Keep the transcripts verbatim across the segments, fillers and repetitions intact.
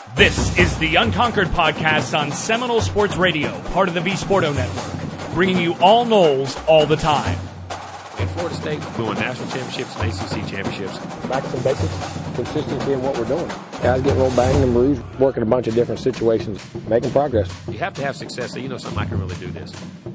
This is the Unconquered Podcast on Seminole Sports Radio, part of the V Sporto Network, bringing you all Noles all the time. In Florida State, we won national championships and A C C championships. Back to some basics, consistency in what we're doing. Guys getting a little banged and bruised, working a bunch of different situations, making progress. You have to have success so you know something, I can really do this.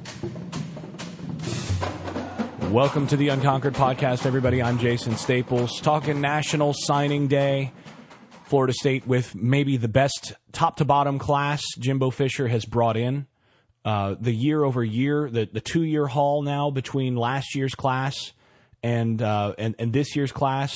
Welcome to the Unconquered Podcast, everybody. I'm Jason Staples, talking National Signing Day. Florida State with maybe the best top-to-bottom class Jimbo Fisher has brought in. Uh, the year-over-year, the, the two-year haul now between last year's class and uh, and, and this year's class,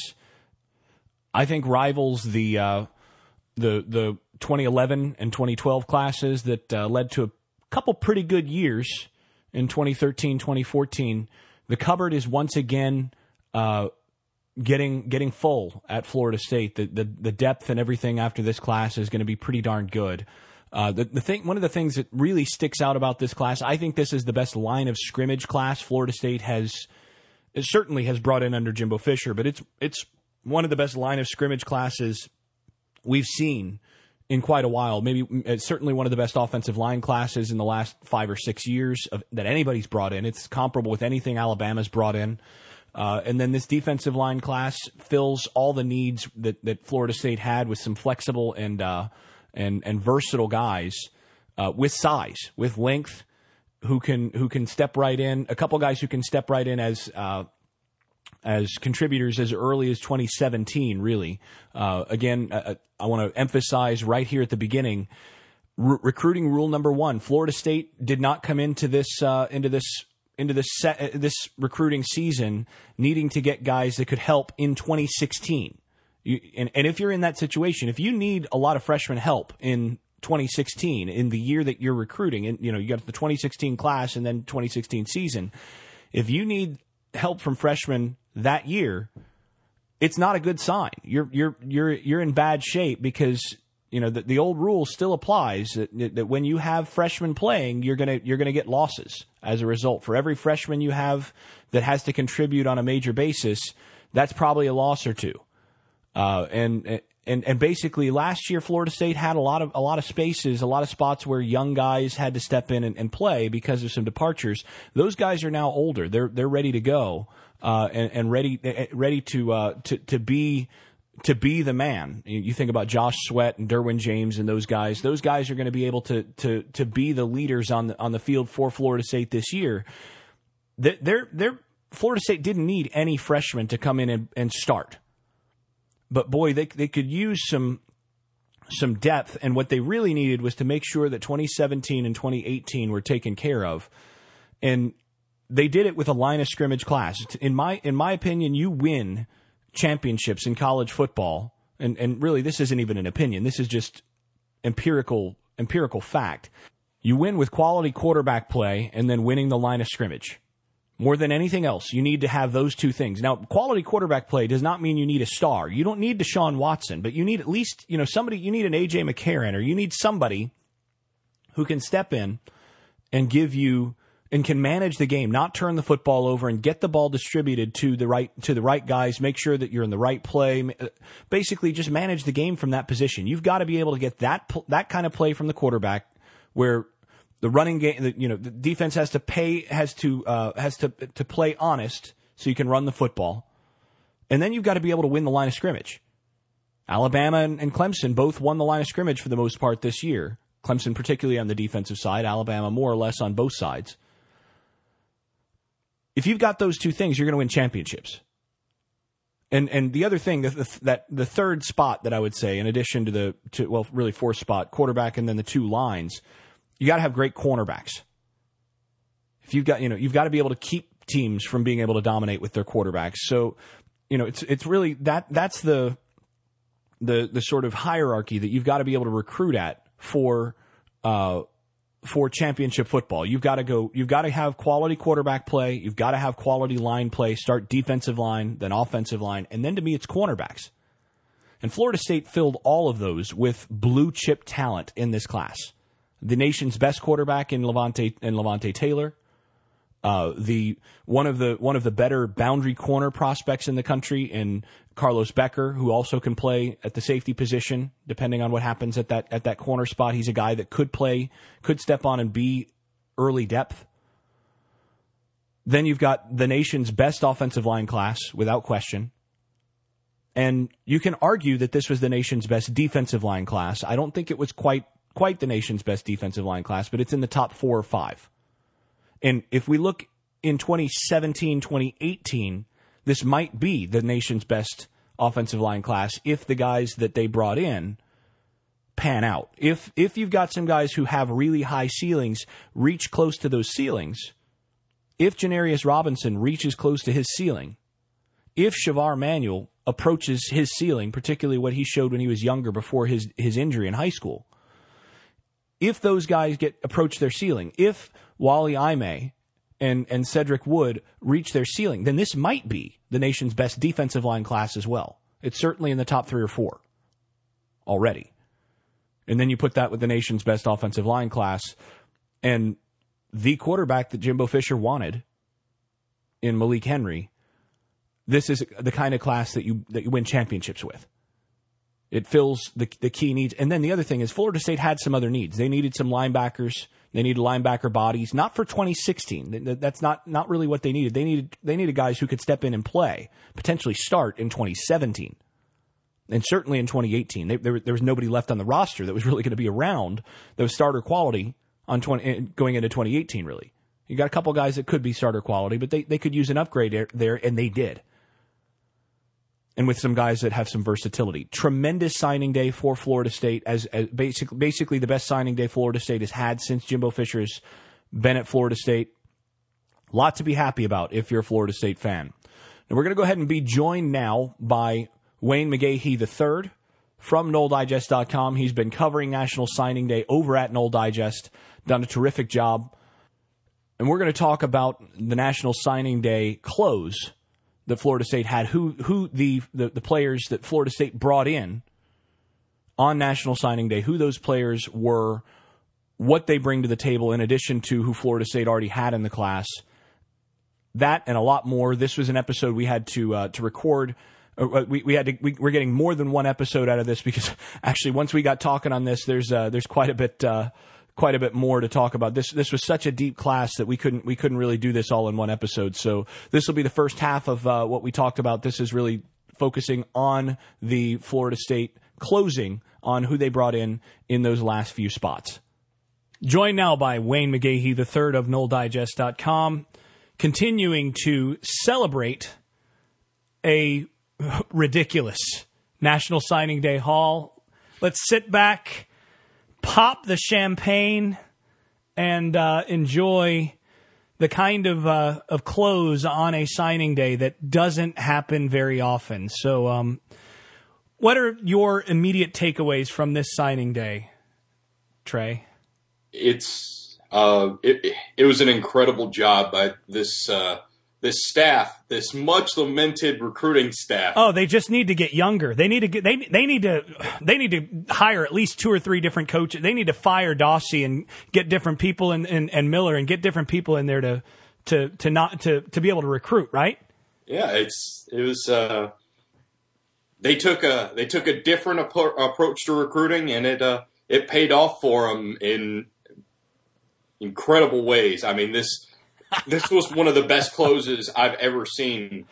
I think rivals the uh, the the twenty eleven and twenty twelve classes that uh, led to a couple pretty good years in twenty thirteen, twenty fourteen. The cupboard is once again uh, getting getting full at Florida State. The, the the depth and everything after this class is going to be pretty darn good. Uh, the the thing, one of the things that really sticks out about this class, I think this is the best line of scrimmage class Florida State has it certainly has brought in under Jimbo Fisher, but it's it's one of the best line of scrimmage classes we've seen in quite a while. Maybe it's certainly one of the best offensive line classes in the last five or six years of, that anybody's brought in. It's comparable with anything Alabama's brought in. Uh, and then this defensive line class fills all the needs that, that Florida State had with some flexible and uh, and and versatile guys uh, with size, with length, who can who can step right in. A couple guys who can step right in as uh, as contributors as early as twenty seventeen. Really, uh, again, uh, I want to emphasize right here at the beginning, re- recruiting rule number one: Florida State did not come into this uh, into this. into this set, this recruiting season needing to get guys that could help in twenty sixteen. You, and, and if you're in that situation, if you need a lot of freshman help in twenty sixteen, in the year that you're recruiting, and you know you got the twenty sixteen class and then twenty sixteen season, if you need help from freshmen that year, it's not a good sign. You're you're you're you're in bad shape because you know the, the old rule still applies that, that when you have freshmen playing, you're gonna you're gonna get losses as a result. For every freshman you have that has to contribute on a major basis, that's probably a loss or two. Uh, and and and basically, last year Florida State had a lot of a lot of spaces, a lot of spots where young guys had to step in and, and play because of some departures. Those guys are now older; they're they're ready to go uh, and, and ready ready to uh, to to be. to be the man. You think about Josh Sweat and Derwin James and those guys. Those guys are going to be able to to to be the leaders on the on the field for Florida State this year. They're, they're, Florida State didn't need any freshmen to come in and, and start. But boy, they they could use some some depth, and what they really needed was to make sure that twenty seventeen and twenty eighteen were taken care of. And they did it with a line of scrimmage class. In my in my opinion, you win championships in college football, and, and really this isn't even an opinion, this is just empirical empirical fact. You win with quality quarterback play and then winning the line of scrimmage. More than anything else, you need to have those two things. Now, quality quarterback play does not mean you need a star. You don't need Deshaun Watson, but you need at least, you know, somebody, you need an A J McCarron, or you need somebody who can step in and give you and can manage the game, not turn the football over, and get the ball distributed to the right to the right guys, make sure that you're in the right play, basically just manage the game from that position. You've got to be able to get that that kind of play from the quarterback where the running game, you know, the defense has to pay has to uh, has to to play honest so you can run the football. And then you've got to be able to win the line of scrimmage. Alabama and, and Clemson both won the line of scrimmage for the most part this year. Clemson particularly on the defensive side, Alabama more or less on both sides. If you've got those two things, you're going to win championships. And and the other thing, the, the, that the third spot that I would say, in addition to the to, well, really fourth spot, quarterback, and then the two lines, you got to have great cornerbacks. If you've got, you know, you've got to be able to keep teams from being able to dominate with their quarterbacks. So, you know, it's it's really that that's the the the sort of hierarchy that you've got to be able to recruit at for. Uh, For championship football, you've got to go. You've got to have quality quarterback play. You've got to have quality line play. Start defensive line, then offensive line, and then to me, it's cornerbacks. And Florida State filled all of those with blue chip talent in this class. The nation's best quarterback in Levante in Levante Taylor, Uh, the one of the one of the better boundary corner prospects in the country in Carlos Becker, who also can play at the safety position, depending on what happens at that at that corner spot. He's a guy that could play, could step on and be early depth. Then you've got the nation's best offensive line class, without question. And you can argue that this was the nation's best defensive line class. I don't think it was quite quite the nation's best defensive line class, but it's in the top four or five. And if we look in twenty seventeen, twenty eighteen, this might be the nation's best offensive line class if the guys that they brought in pan out. If if you've got some guys who have really high ceilings, reach close to those ceilings, if Janarius Robinson reaches close to his ceiling, if Shavar Manuel approaches his ceiling, particularly what he showed when he was younger before his, his injury in high school, if those guys get approach their ceiling, if Wally Aime and, and Cedric Wood reach their ceiling, then this might be the nation's best defensive line class as well. It's certainly in the top three or four already. And then you put that with the nation's best offensive line class and the quarterback that Jimbo Fisher wanted in Malik Henry. This is the kind of class that you that you win championships with. It fills the the key needs. And then the other thing is Florida State had some other needs. They needed some linebackers. They needed linebacker bodies, not for twenty sixteen. That's not, not really what they needed. They needed they needed guys who could step in and play, potentially start in twenty seventeen. And certainly in twenty eighteen. They, there, there was nobody left on the roster that was really going to be around that was starter quality on twenty, going into twenty eighteen, really. You got a couple guys that could be starter quality, but they, they could use an upgrade there, and they did. And with some guys that have some versatility. Tremendous signing day for Florida State, as, as basic, basically the best signing day Florida State has had since Jimbo Fisher's been at Florida State. A lot to be happy about if you're a Florida State fan. Now we're going to go ahead and be joined now by Wayne McGahee the third from Noel Digest dot com. He's been covering National Signing Day over at Noel Digest, done a terrific job. And we're going to talk about the National Signing Day close that Florida State had, who who the, the, the players that Florida State brought in on National Signing Day, who those players were, what they bring to the table in addition to who Florida State already had in the class. That and a lot more. This was an episode we had to uh, to record. Uh, we we had to, we, we're getting more than one episode out of this because actually once we got talking on this, there's uh, there's quite a bit. Uh, quite a bit more to talk about. This this was such a deep class that we couldn't we couldn't really do this all in one episode. So this will be the first half of uh, what we talked about. This is really focusing on the Florida State closing, on who they brought in in those last few spots. Joined now by Wayne McGahee the third of Noel Digest dot com, continuing to celebrate a ridiculous National Signing Day haul. Let's sit back, pop the champagne, and uh, enjoy the kind of uh, of close on a signing day that doesn't happen very often. So um, what are your immediate takeaways from this signing day, Trey? It's uh, it, it was an incredible job by this uh, this staff, this much lamented recruiting staff. Oh, they just need to get younger. They need to get they they need to they need to hire at least two or three different coaches. They need to fire Dossie and get different people in, in, and Miller and get different people in there to to to not to, to be able to recruit, right? Yeah, it's it was uh, they took a they took a different ap- approach to recruiting, and it uh, it paid off for them in incredible ways. I mean, this this was one of the best closes I've ever seen.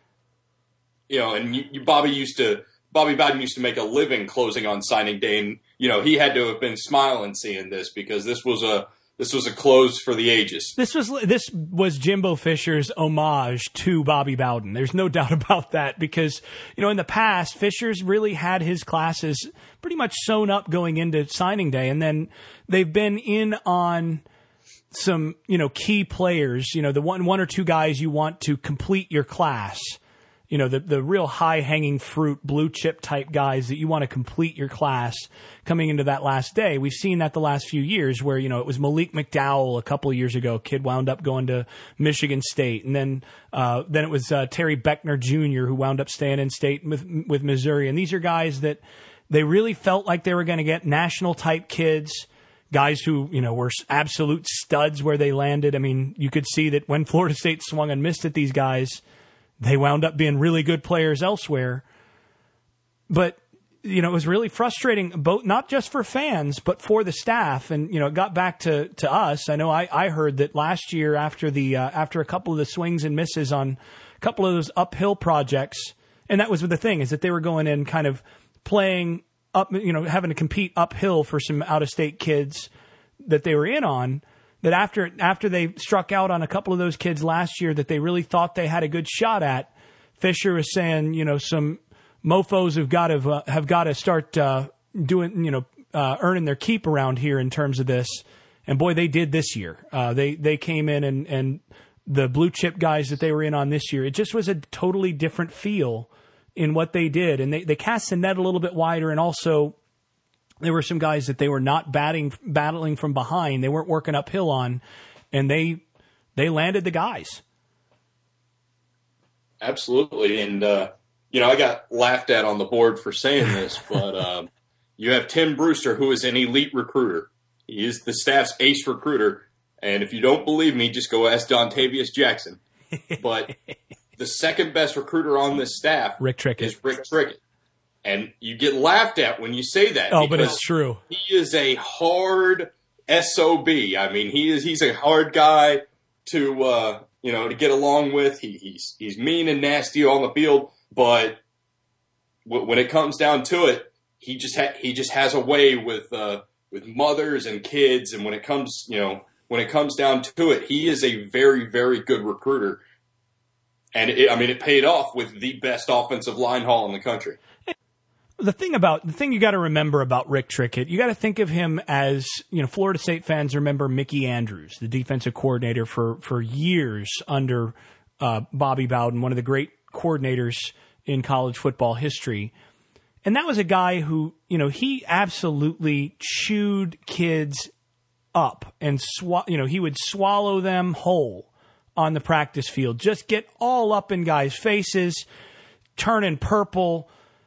You know, and you, you, Bobby used to Bobby Bowden used to make a living closing on signing day, and you know he had to have been smiling seeing this because this was a this was a close for the ages. This was this was Jimbo Fisher's homage to Bobby Bowden. There's no doubt about that because you know in the past Fisher's really had his classes pretty much sewn up going into signing day, and then they've been in on some, you know, key players, you know, the one, one or two guys you want to complete your class, you know, the, the real high hanging fruit, blue chip type guys that you want to complete your class coming into that last day. We've seen that the last few years where, you know, it was Malik McDowell a couple of years ago, kid wound up going to Michigan State. And then, uh, then it was, uh, Terry Beckner Junior who wound up staying in state with, with Missouri. And these are guys that they really felt like they were going to get national type kids, guys who, you know, were absolute studs where they landed. I mean, you could see that when Florida State swung and missed at these guys, they wound up being really good players elsewhere. But, you know, it was really frustrating, both not just for fans, but for the staff. And, you know, it got back to, to us. I know I, I heard that last year after the uh, after a couple of the swings and misses on a couple of those uphill projects, and that was the thing, is that they were going in kind of playing up, you know, having to compete uphill for some out-of-state kids that they were in on, that after after they struck out on a couple of those kids last year that they really thought they had a good shot at, Fisher was saying, you know, some mofos have got to uh, have got to start uh, doing, you know, uh, earning their keep around here in terms of this. And boy, they did this year. Uh, they they came in and and the blue chip guys that they were in on this year, it just was a totally different feel in what they did. And they, they cast the net a little bit wider. And also there were some guys that they were not batting, battling from behind. They weren't working uphill on, and they, they landed the guys. Absolutely. And, uh, you know, I got laughed at on the board for saying this, but, um, you have Tim Brewster, who is an elite recruiter. He is the staff's ace recruiter. And if you don't believe me, just go ask Dontavius Jackson. But the second best recruiter on this staff Rick Trickett. is Rick Trickett. And you get laughed at when you say that. Oh, but it's true. He is a hard S O B. I mean, he is he's a hard guy to uh, you know to get along with. He, he's he's mean and nasty on the field, but w- when it comes down to it, he just ha- he just has a way with uh, with mothers and kids. And when it comes you know when it comes down to it, he is a very very good recruiter. And it, I mean, it paid off with the best offensive line haul in the country. The thing about the thing you got to remember about Rick Trickett, you got to think of him as, you know, Florida State fans remember Mickey Andrews, the defensive coordinator for for years under uh, Bobby Bowden, one of the great coordinators in college football history. And that was a guy who, you know, he absolutely chewed kids up and sw- you know, he would swallow them whole on the practice field, just get all up in guys' faces, turning purple.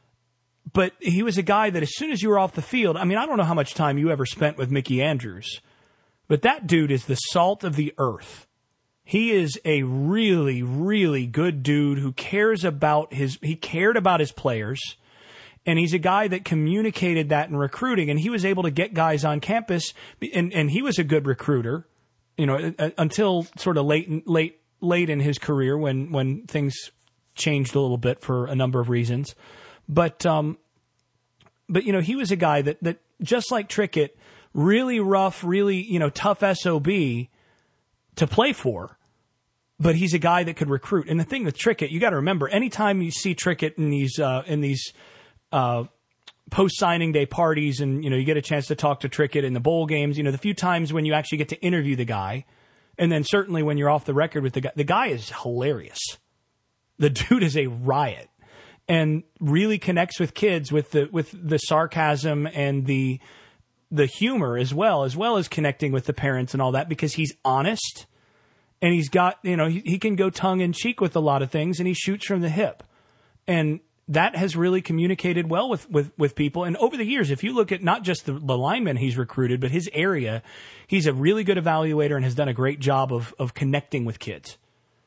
But he was a guy that as soon as you were off the field, I mean, I don't know how much time you ever spent with Mickey Andrews, but that dude is the salt of the earth. He is a really, really good dude who cares about his, he cared about his players, and he's a guy that communicated that in recruiting, and he was able to get guys on campus, and, and he was a good recruiter, you know, until sort of late, late, late in his career when, when things changed a little bit for a number of reasons. But, um, but you know, he was a guy that, that just like Trickett, really rough, really, you know, tough S O B to play for. But he's a guy that could recruit. And the thing with Trickett, you got to remember, anytime you see Trickett in these, uh, in these, uh, post signing day parties, and, you know, you get a chance to talk to Trickett in the bowl games, you know, the few times when you actually get to interview the guy, and then certainly when you're off the record with the guy, the guy is hilarious. The dude is a riot. And really connects with kids with the with the sarcasm and the the humor as well, as well as connecting with the parents and all that, because he's honest and he's got, you know, he, he can go tongue in cheek with a lot of things, and he shoots from the hip. And that has really communicated well with, with, with people. And over the years, if you look at not just the, the linemen he's recruited, but his area, he's a really good evaluator and has done a great job of of connecting with kids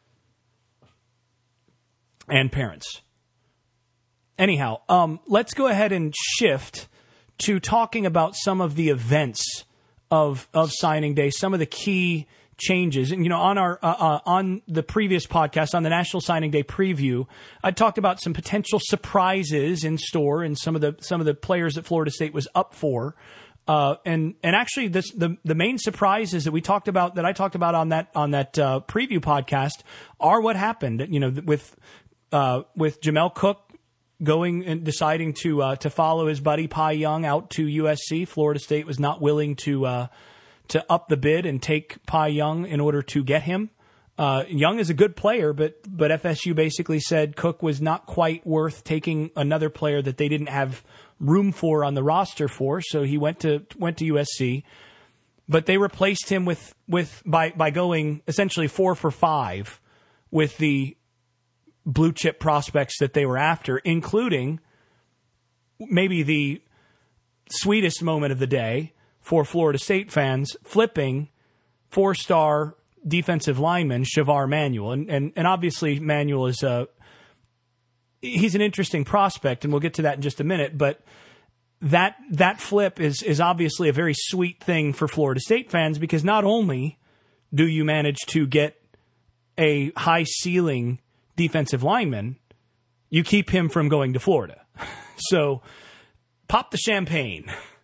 and parents. Anyhow, um, let's go ahead and shift to talking about some of the events of of signing day, some of the key changes. And, you know, on our uh, uh, on the previous podcast, on the National Signing Day preview, I talked about some potential surprises in store and some of the some of the players that Florida State was up for. Uh, and and actually, this the the main surprises that we talked about, that I talked about on that on that uh, preview podcast, are what happened. You know, with uh, with Jamel Cook going and deciding to uh, to follow his buddy Pai Young out to U S C. Florida State was not willing to uh, to up the bid and take Pai Young in order to get him. Uh, Young is a good player, but but F S U basically said Cook was not quite worth taking another player that they didn't have room for on the roster for, so he went to went to U S C. But they replaced him with with by by going essentially four for five with the blue chip prospects that they were after, including maybe the sweetest moment of the day, for Florida State fans, flipping four-star defensive lineman Shavar Manuel. And, and, and obviously Manuel is a, he's an interesting prospect, and we'll get to that in just a minute, but that that flip is is obviously a very sweet thing for Florida State fans, because not only do you manage to get a high-ceiling defensive lineman, you keep him from going to Florida. So pop the champagne.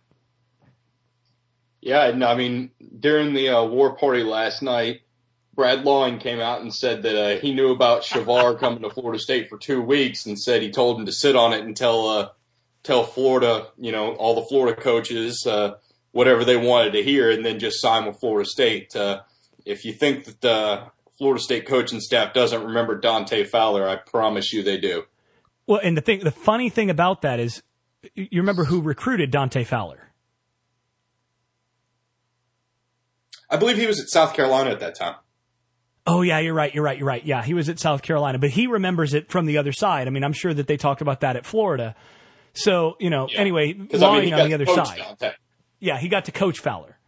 Yeah, no, I mean, during the uh, war party last night, Brad Lawing came out and said that uh, he knew about Shavar coming to Florida State for two weeks and said he told him to sit on it and tell, uh, tell Florida, you know, all the Florida coaches, uh, whatever they wanted to hear, and then just sign with Florida State. Uh, if you think that the Florida State coaching staff doesn't remember Dante Fowler, I promise you they do. Well, and the thing, the funny thing about that is, you remember who recruited Dante Fowler? I believe he was at South Carolina at that time. Oh, yeah, you're right, you're right, you're right. Yeah, he was at South Carolina, but he remembers it from the other side. I mean, I'm sure that they talked about that at Florida. So, you know, yeah. anyway, lying I mean, on the other side. Dante. Yeah, he got to coach Fowler.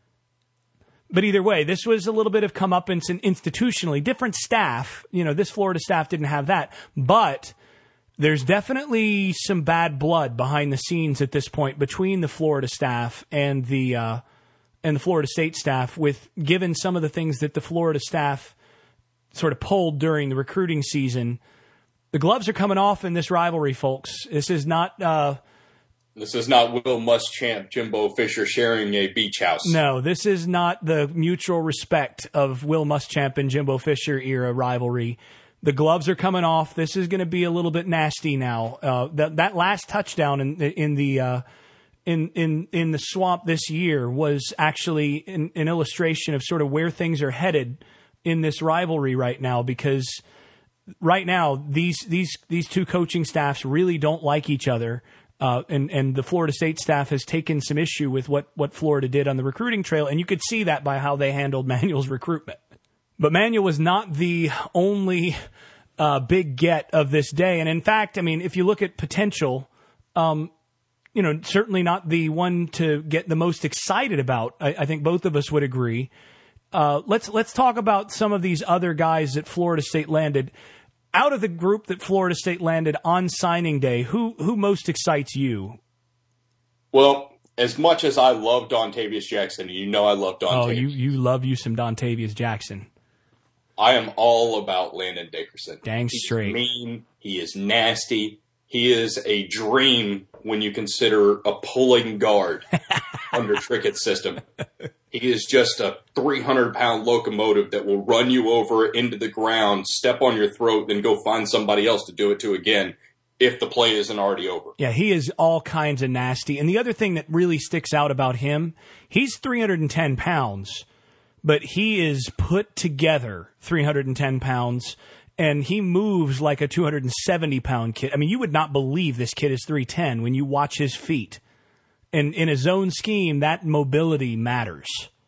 But either way, this was a little bit of comeuppance and institutionally. Different staff, you know, this Florida staff didn't have that. But there's definitely some bad blood behind the scenes at this point between the Florida staff and the uh, and the Florida State staff, with given some of the things that the Florida staff sort of pulled during the recruiting season. The gloves are coming off in this rivalry, folks. This is not... Uh, This is not Will Muschamp, Jimbo Fisher sharing a beach house. No, this is not the mutual respect of Will Muschamp and Jimbo Fisher era rivalry. The gloves are coming off. This is going to be a little bit nasty now. Uh, that that last touchdown in in the uh, in in in the swamp this year was actually an, an illustration of sort of where things are headed in this rivalry right now, because right now these these these two coaching staffs really don't like each other. Uh, and, and the Florida State staff has taken some issue with what, what Florida did on the recruiting trail, and you could see that by how they handled Manuel's recruitment. But Manuel was not the only uh, big get of this day. And in fact, I mean, if you look at potential, um, you know, certainly not the one to get the most excited about. I, I think both of us would agree. Uh, let's let's talk about some of these other guys that Florida State landed. Out of the group that Florida State landed on signing day, who who most excites you? Well, as much as I love Dontavius Jackson, you know I love Dontavius. Oh, you, you love you some Dontavius Jackson. I am all about Landon Dickerson. Dang He's straight. mean. He is nasty. He is a dream when you consider a pulling guard under Trickett's system. He is just a three hundred pound locomotive that will run you over into the ground, step on your throat, then go find somebody else to do it to again if the play isn't already over. Yeah, he is all kinds of nasty. And the other thing that really sticks out about him, he's three hundred ten pounds, but he is put together three hundred ten pounds, and he moves like a two hundred seventy pound kid. I mean, you would not believe this kid is three ten when you watch his feet. And in a zone scheme, that mobility matters.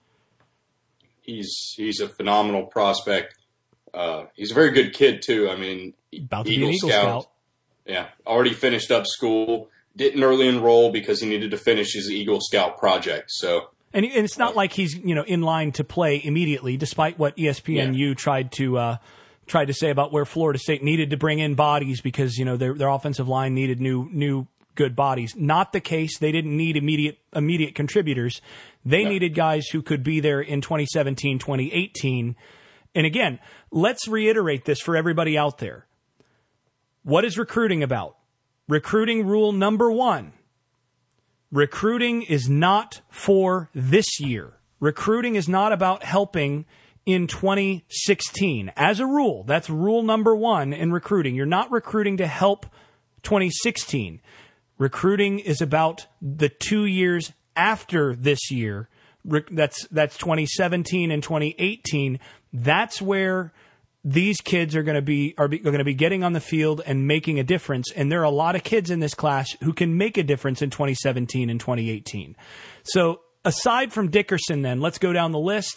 He's he's a phenomenal prospect. Uh, he's a very good kid, too. I mean, About to Eagle, be an Eagle Scout. Scout. Yeah, already finished up school. Didn't early enroll because he needed to finish his Eagle Scout project. So, And, and it's not uh, like he's, you know, in line to play immediately, despite what E S P N U yeah. tried to uh, tried to say about where Florida State needed to bring in bodies because, you know, their their offensive line needed new new good bodies. Not the case. They didn't need immediate immediate contributors. They no. needed guys who could be there in twenty seventeen, twenty eighteen. And again, let's reiterate this for everybody out there. What is recruiting about? Recruiting rule number one. Recruiting is not for this year. Recruiting is not about helping in twenty sixteen. As a rule, that's rule number one in recruiting. You're not recruiting to help twenty sixteen. Recruiting is about the two years after this year. That's that's twenty seventeen and twenty eighteen. That's where these kids are going to be are, be, are going to be getting on the field and making a difference. And there are a lot of kids in this class who can make a difference in twenty seventeen and twenty eighteen. So aside from Dickerson, then let's go down the list.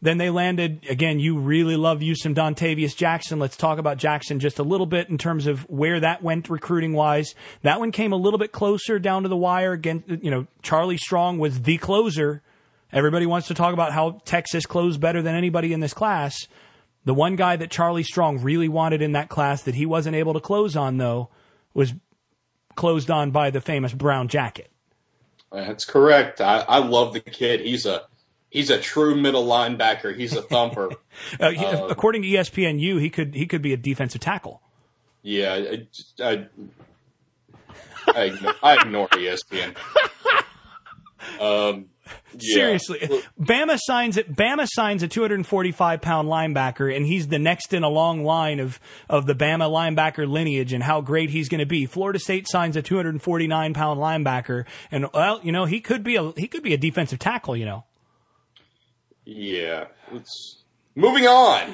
Then they landed, again, you really love you some Dontavius Jackson. Let's talk about Jackson just a little bit in terms of where that went recruiting-wise. That one came a little bit closer down to the wire. Again, you know, Charlie Strong was the closer. Everybody wants to talk about how Texas closed better than anybody in this class. The one guy that Charlie Strong really wanted in that class that he wasn't able to close on, though, was closed on by the famous Brown Jacket. That's correct. I, I love the kid. He's a he's a true middle linebacker. He's a thumper. uh, he, uh, according to E S P N U, he could he could be a defensive tackle. Yeah, I I, I, ignore, I ignore E S P N. Um, yeah. Seriously, Bama signs it. Bama signs a two hundred forty-five pound linebacker, and he's the next in a long line of of the Bama linebacker lineage and how great he's going to be. Florida State signs a two hundred forty-nine pound linebacker, and well, you know, he could be a he could be a defensive tackle. You know. Yeah. It's, moving on.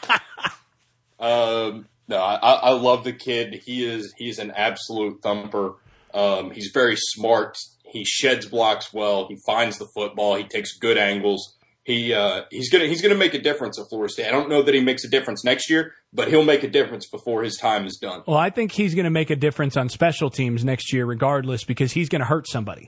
um, no, I, I love the kid. He is he's an absolute thumper. Um, he's very smart. He sheds blocks well. He finds the football. He takes good angles. He uh, he's gonna he's gonna make a difference at Florida State. I don't know that he makes a difference next year, but he'll make a difference before his time is done. Well, I think he's going to make a difference on special teams next year, regardless, because he's going to hurt somebody.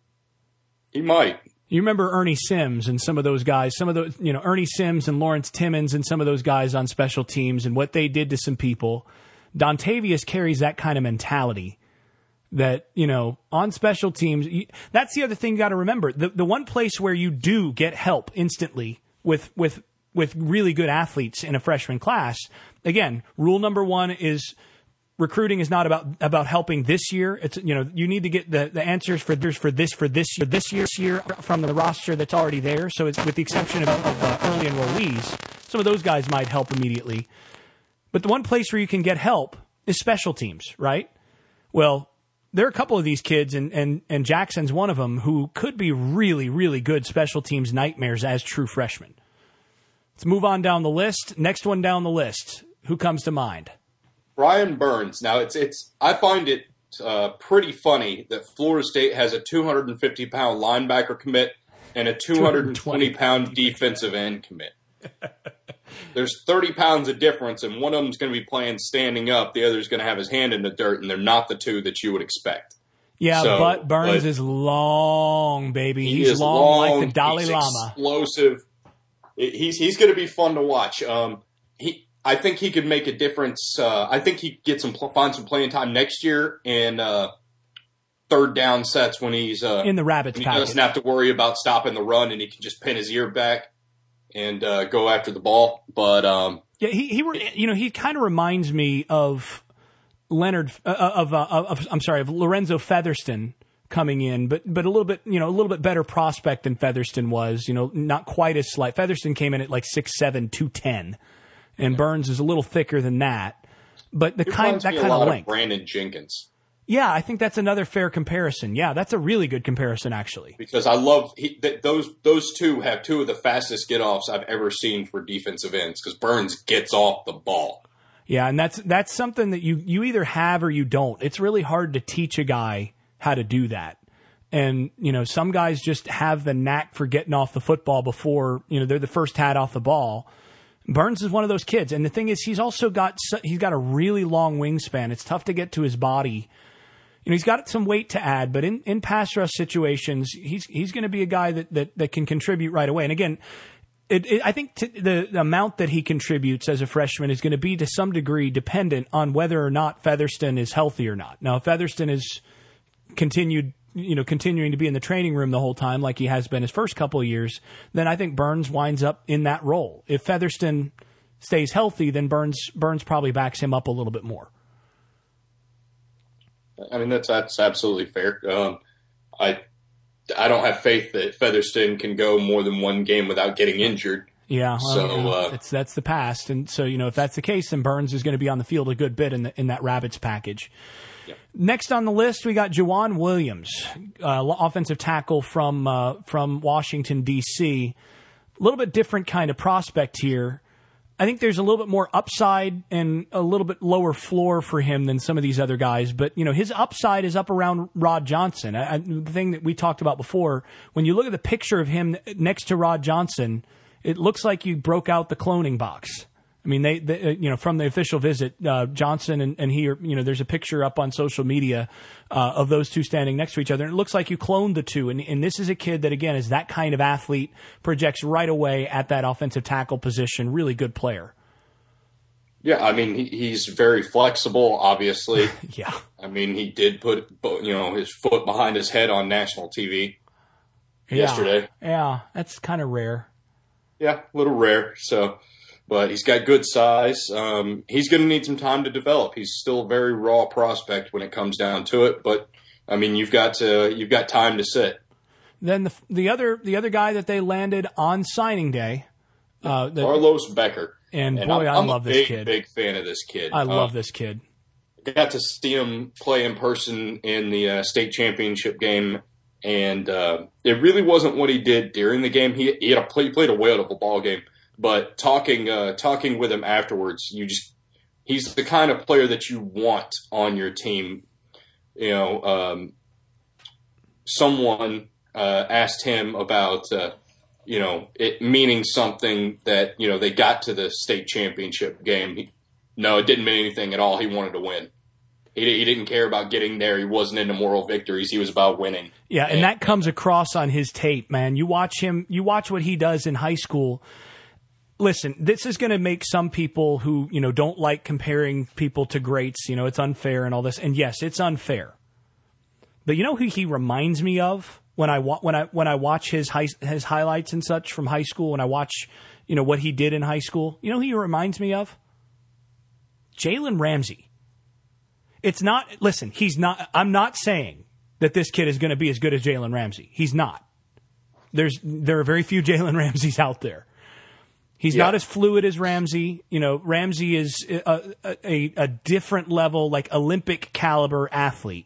He might. You remember Ernie Sims and some of those guys, some of those, you know, Ernie Sims and Lawrence Timmons and some of those guys on special teams and what they did to some people. Dontavius carries that kind of mentality. That, you know, on special teams, that's the other thing you got to remember. The the one place where you do get help instantly with with with really good athletes in a freshman class, again, rule number one is recruiting is not about about helping this year. It's, you know, you need to get the, the answers for this for this for this year this year, year from the roster that's already there. So it's with the exception of, of uh, early enrollees, some of those guys might help immediately. But the one place where you can get help is special teams, right? Well, there are a couple of these kids, and, and, and Jackson's one of them, who could be really, really good special teams nightmares as true freshmen. Let's move on down the list. Next one down the list. Who comes to mind? Brian Burns. Now, it's it's. I find it uh, pretty funny that Florida State has a two hundred fifty pound linebacker commit and a two hundred twenty pound defensive end commit. There's thirty pounds of difference, and one of them's going to be playing standing up. The other's going to have his hand in the dirt, and they're not the two that you would expect. Yeah, so, but Burns but is long, baby. He he's long, long like the Dalai he's Lama. Explosive. He's he's going to be fun to watch. Um, he, I think he could make a difference. Uh, I think he could get some find some playing time next year in uh, third down sets when he's uh, in the Rabbits. He package. doesn't have to worry about stopping the run, and he can just pin his ear back and uh, go after the ball. But um, yeah, he he you know he kind of reminds me of Leonard uh, of, uh, of I'm sorry of Lorenzo Featherston coming in, but but a little bit you know a little bit better prospect than Featherston was. You know, not quite as slight. Featherston came in at like six seven, two ten, and yeah. Burns is a little thicker than that. But the it kind that kind of length. Of Brandon Jenkins. Yeah, I think that's another fair comparison. Yeah, that's a really good comparison, actually. Because I love he, that those those two have two of the fastest get-offs I've ever seen for defensive ends, because Burns gets off the ball. Yeah, and that's that's something that you, you either have or you don't. It's really hard to teach a guy how to do that. And, you know, some guys just have the knack for getting off the football before, you know, they're the first hat off the ball. Burns is one of those kids. And the thing is, he's also got he's got a really long wingspan. It's tough to get to his body. You know, he's got some weight to add, but in, in pass rush situations, he's he's going to be a guy that, that, that can contribute right away. And again, it, it, I think t- the, the amount that he contributes as a freshman is going to be to some degree dependent on whether or not Featherston is healthy or not. Now, if Featherston is continued, you know, continuing to be in the training room the whole time like he has been his first couple of years, then I think Burns winds up in that role. If Featherston stays healthy, then Burns Burns probably backs him up a little bit more. I mean, that's that's absolutely fair. Um, I I don't have faith that Featherston can go more than one game without getting injured. Yeah, well, so you know, uh, it's that's the past, and so you know if that's the case, then Burns is going to be on the field a good bit in the, in that Rabbits package. Yeah. Next on the list, we got Juwan Williams, uh, offensive tackle from uh, from Washington D C. A little bit different kind of prospect here. I think there's a little bit more upside and a little bit lower floor for him than some of these other guys. But, you know, his upside is up around Rod Johnson. I, I, the thing that we talked about before, when you look at the picture of him next to Rod Johnson, It looks like you broke out the cloning box. I mean, they, they you know, from the official visit, uh, Johnson and, and he, are, you know, there's a picture up on social media uh, of those two standing next to each other. And it looks like you cloned the two. And, and this is a kid that, again, is that kind of athlete, projects right away at that offensive tackle position. Really good player. Yeah, I mean, he, he's very flexible, obviously. Yeah. I mean, he did put, you know, his foot behind his head on national T V yeah. yesterday. Yeah, that's kind of rare. Yeah, a little rare. So, but he's got good size. Um, he's going to need some time to develop. He's still a very raw prospect when it comes down to it. But I mean, you've got to you've got time to sit. Then the the other the other guy that they landed on signing day, uh, the, Carlos Becker. And, and boy, I'm, I I'm love a this big, kid. Big fan of this kid. I love uh, this kid. Got to see him play in person in the uh, state championship game, and uh, it really wasn't what he did during the game. He, he had a play, played a whale of a ball game, but talking uh, talking with him afterwards, you just he's the kind of player that you want on your team. You know, um, someone uh, asked him about. Uh, you know, it meaning something that, you know, they got to the state championship game. He, no, it didn't mean anything at all. He wanted to win. He, he didn't care about getting there. He wasn't into moral victories. He was about winning. Yeah, and, and that comes across on his tape, man. You watch him, you watch what he does in high school. Listen, this is going to make some people who, you know, don't like comparing people to greats, you know, it's unfair and all this. And yes, it's unfair. But you know who he reminds me of? When I wa- when I when I watch his high, his highlights and such from high school, when I watch, you know, what he did in high school, you know who he reminds me of? Jalen Ramsey. It's not. Listen, he's not. I'm not saying that this kid is going to be as good as Jalen Ramsey. He's not. There's there are very few Jalen Ramseys out there. He's yeah. not as fluid as Ramsey. You know, Ramsey is a, a, a different level, like Olympic caliber athlete.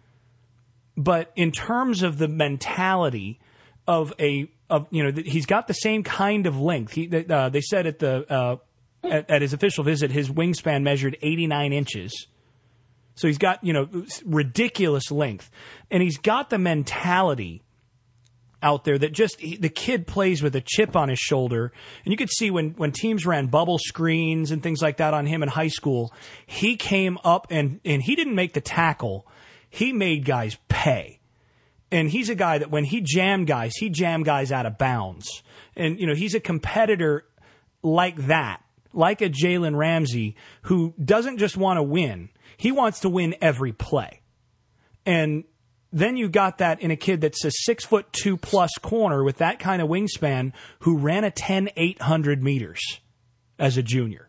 But in terms of the mentality of a, of you know, he's got the same kind of length. He, uh, they said at the uh, at, at his official visit, his wingspan measured eighty-nine inches. So he's got, you know, ridiculous length, and he's got the mentality out there that just he, the kid plays with a chip on his shoulder. And you could see when when teams ran bubble screens and things like that on him in high school, he came up and and he didn't make the tackle. He made guys pay. And he's a guy that when he jammed guys, he jammed guys out of bounds. And, you know, he's a competitor like that, like a Jalen Ramsey, who doesn't just want to win. He wants to win every play. And then you got that in a kid that's a six foot two plus corner with that kind of wingspan who ran a ten eight hundred meters as a junior.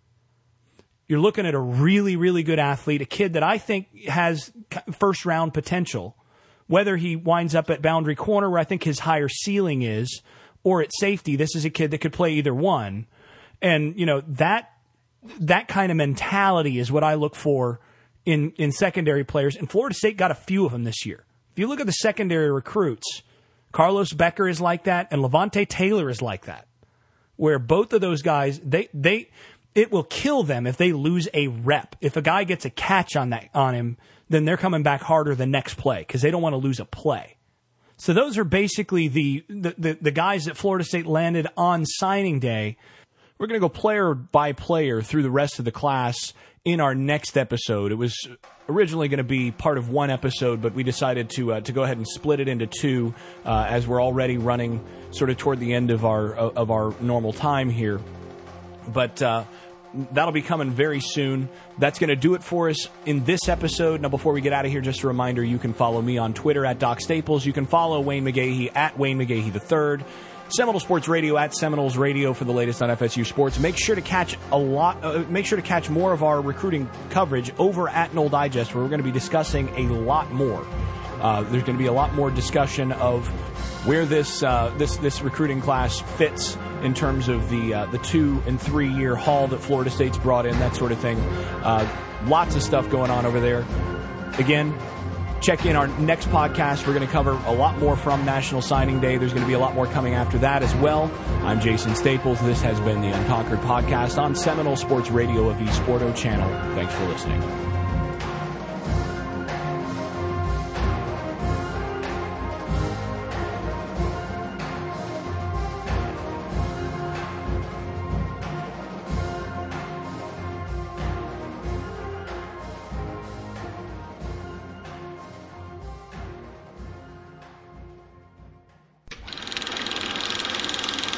You're looking at a really, really good athlete, a kid that I think has first round potential. Whether he winds up at boundary corner, where I think his higher ceiling is, or at safety, this is a kid that could play either one. And, you know, that that kind of mentality is what I look for in, in secondary players. And Florida State got a few of them this year. If you look at the secondary recruits, Carlos Becker is like that, and Levante Taylor is like that, where both of those guys, they they it will kill them if they lose a rep. If a guy gets a catch on that on him, then they're coming back harder the next play because they don't want to lose a play. So those are basically the, the, the, the guys that Florida State landed on signing day. We're going to go player by player through the rest of the class in our next episode. It was originally going to be part of one episode, but we decided to uh, to go ahead and split it into two uh, as we're already running sort of toward the end of our of our normal time here. But uh, that'll be coming very soon. That's going to do it for us in this episode. Now, before we get out of here, just a reminder, you can follow me on Twitter at Doc Staples. You can follow Wayne McGahee at Wayne McGahee the third. Seminole Sports Radio at Seminoles Radio for the latest on F S U sports. Make sure to catch a lot. Uh, make sure to catch more of our recruiting coverage over at Noel Digest, where we're going to be discussing a lot more. Uh, there's going to be a lot more discussion of where this uh, this this recruiting class fits in terms of the uh, the two and three year haul that Florida State's brought in, that sort of thing. Uh, lots of stuff going on over there. Again, check in our next podcast. We're going to cover a lot more from National Signing Day. There's going to be a lot more coming after that as well. I'm Jason Staples. This has been the Unconquered Podcast on Seminole Sports Radio of eSporto Channel. Thanks for listening.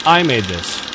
I made this.